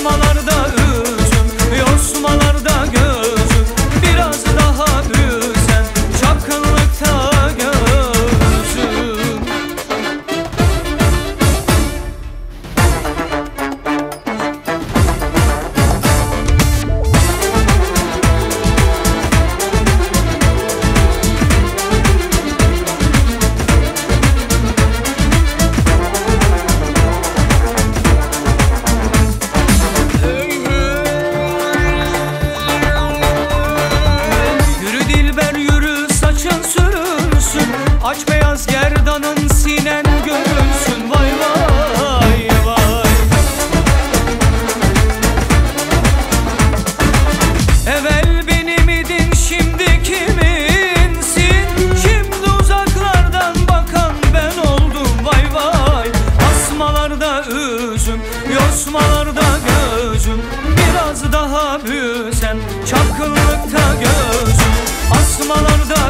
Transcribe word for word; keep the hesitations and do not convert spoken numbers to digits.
Asmalarda üzüm, yosmalarda gözüm. Biraz daha büyüsen çapkınlıkta gözüm. Aç beyaz gerdanın, sinen görünsün. Vay vay vay. Evvel benim idin, şimdi kiminsin? Şimdi uzaklardan bakan ben oldum. Vay vay. Asmalarda üzüm, yosmalarda gözüm. Biraz daha büyüsen çapkınlıkta gözüm. Asmalarda